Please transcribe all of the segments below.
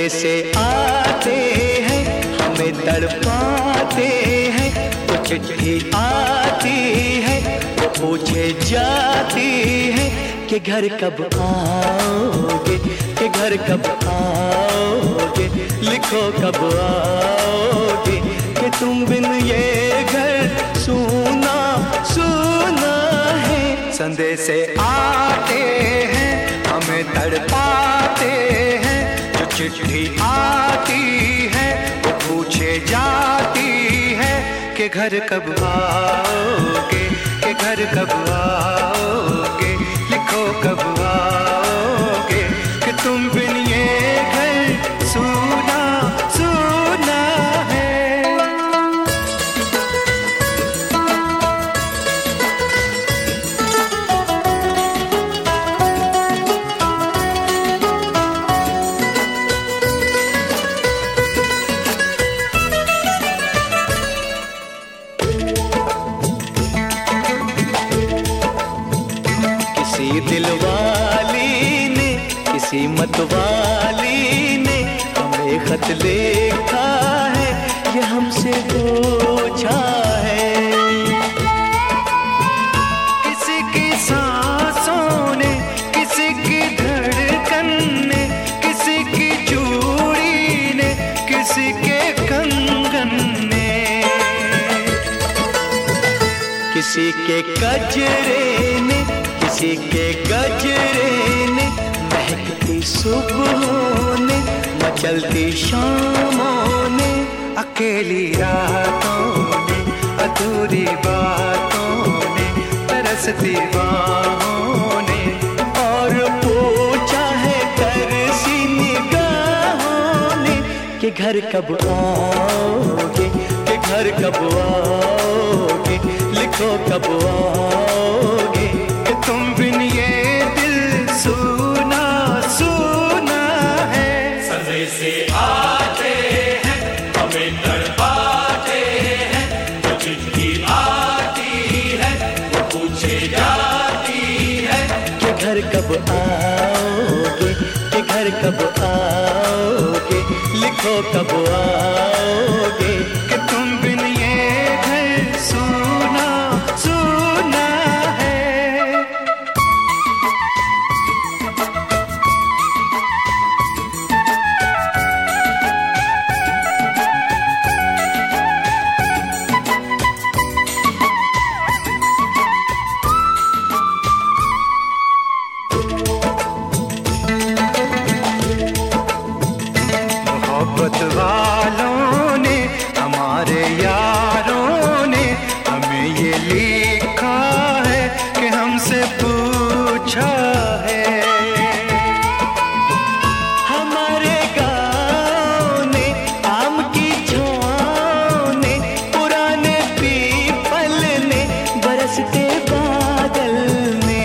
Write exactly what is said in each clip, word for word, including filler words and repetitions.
संदेशे आते हैं, हमें तड़पाते हैं। तो चिट्ठी आती है, वो पूछे जाती है कि घर कब आओगे, कि घर कब आओगे, लिखो कब आओगे, कि तुम बिन ये घर सूना सूना है। संदेशे आते हैं, हमें तड़पाते हैं। जो चिट्ठी आती है, वो पूछे जाती है कि घर कब आओगे, कि घर कब आओगे, लिखो कब आओगे, कि तुम बिन ये घर सूना सूना है। किसी दिलवाली ने, किसी मतवाली ने हमें खत लिखा है, ये हमसे पूछा है। किसी की सांसों ने, किसी की धड़कन ने, किसी की चूड़ी ने, किसी के कंगन ने, किसी के गजरे ने, किसी के गजरे ने, महकती सुबहों ने, मचलती शामों ने, अकेली रातों ने, अधूरी बातों ने, तरसती बाहों ने, और पूछा है तरसी निगाहों ने कि घर कब आओगे, कि घर कब आओगे, लिखो कब आओगे, तुम बिन ये दिल सूना सूना है। संदेशे आते हैं, हमें तड़पाते हैं। जो चिट्ठी आती है, वो पूछे जाती है कि घर कब आओगे, कि घर कब आओगे, लिखो कब आओगे, कि तुम बिन ये घर सूना सूना है। मोहब्बत वालों ने, हमारे यारों ने हमें ये लिखा है कि हमसे पूछा है। हमारे गाँव ने, आम की छाँव ने, पुराने पीपल ने, बरसते बादल ने,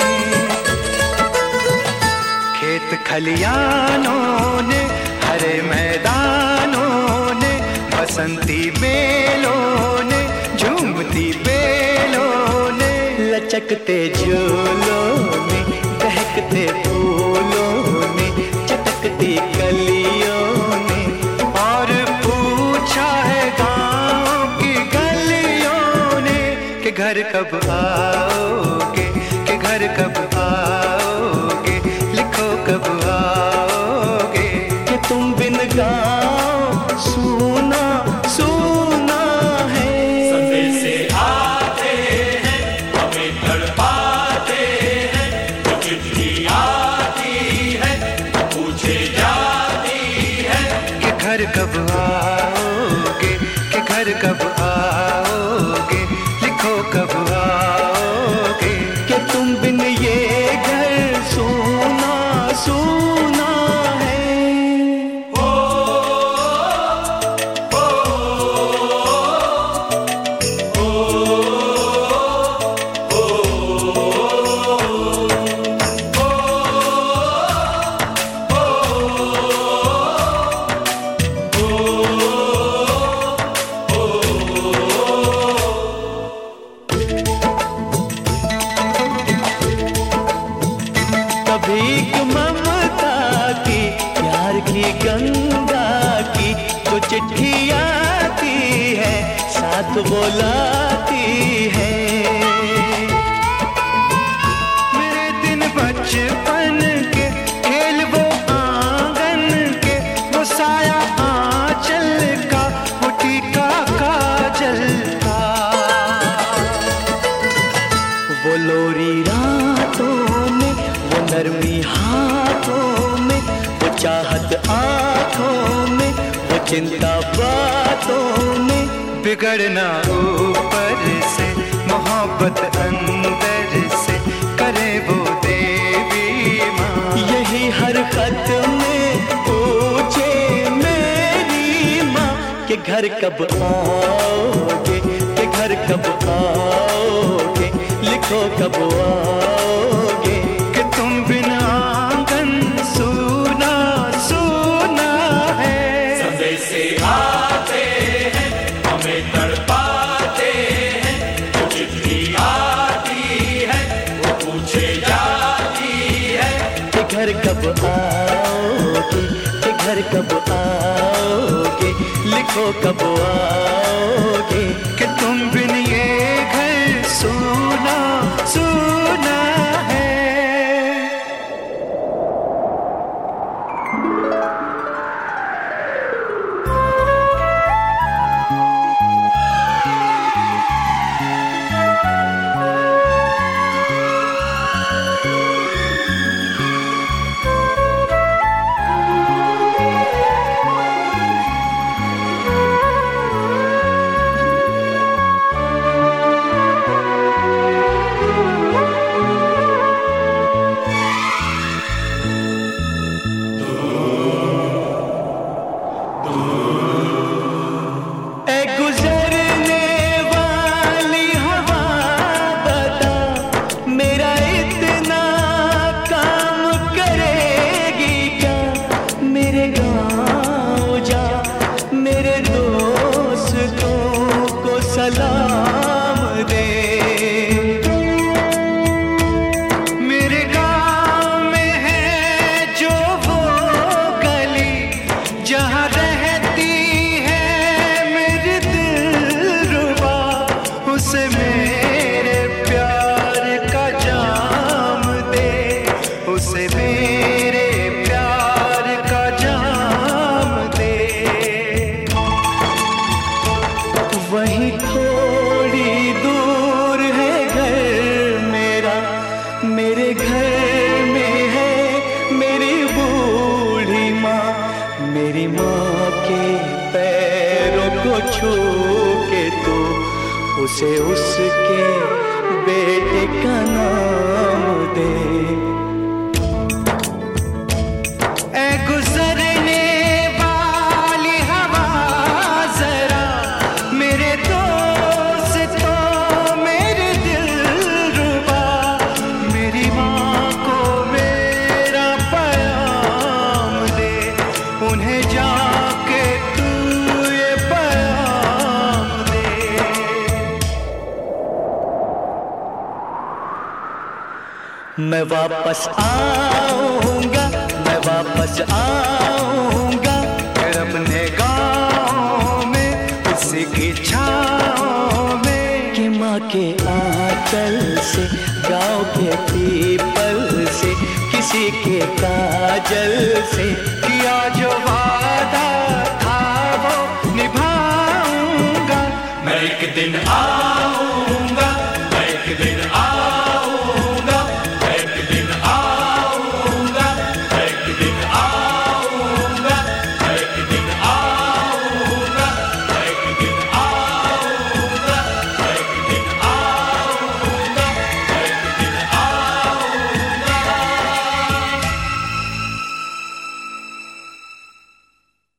खेत खलियानों ने, हरे मैदानों ने, बसंती बेलों ने, झूमती बेलों ने, लचकते झूलों ने, बहकते फूलों ने, चटकती कलियों ने, और पूछा है गाँव की गलियों ने कि घर कब आओगे, कि घर कब आओगे, लिखो कब आओगे, कि तुम बिन गाँव सूना सूना है। संदेशे आते हैं, हमें तड़पाते हैं। जो चिट्ठी आती है, पूछे जाती है कि घर कब आओगे, कि घर कब आओगे, लिखो कब आओगे, कि तुम बिन ये घर बुलाती है। मेरे दिन बचपन के खेल वो आंगन के, वो साया आंचल का, वो टीका काजल का, वो लोरी रातों में, वो नरमी हाथों में, वो चाहत आंखों में, वो चिंता बातों में। बिगड़ना ऊपर से, मोहब्बत अंदर से, करे वो देवी माँ। यही हर खत में पूछे मेरी माँ कि घर कब आओगे, कि घर कब आओगे, लिखो कब आओगे। कि तुम बिना आंगन सूना सूना है। संदेशे आते हैं, हमें तड़पाते हैं, वो चिट्ठी आती है, वो पूछे जाती है कि घर कब आओगे, कि घर कब आओगे, लिखो कब आओगे। कि तुम बिन ये घर सूना सूना है। सलाम दे। मेरे गाँव में है जो वो गली, जहाँ रहती है मेरी दिलरुबा, उसे मेरे प्यार का जाम दे, उसे मेरे प्यार का जाम दे। वहीं थोड़ी दूर है घर मेरा, मेरे घर में है मेरी बूढ़ी माँ। मेरी माँ के पैरों को छू के तो उसे उसके बेटे का नाम दे। ऐ गुजरने वाली हवा जरा, मेरे दोस्तों मेरे दिलरुबा, मेरी माँ को मेरा पैगाम दे, उन्हें जाके तू ये पैगाम दे। मैं वापस आऊंगा, मैं वापस आऊंगा, फिर अपने गाँव में उसी की छाँव में। कि माँ के आंचल से, गाँव के पीपल से, किसी के काजल से किया जो वादा था वो निभाऊंगा। मैं एक दिन आ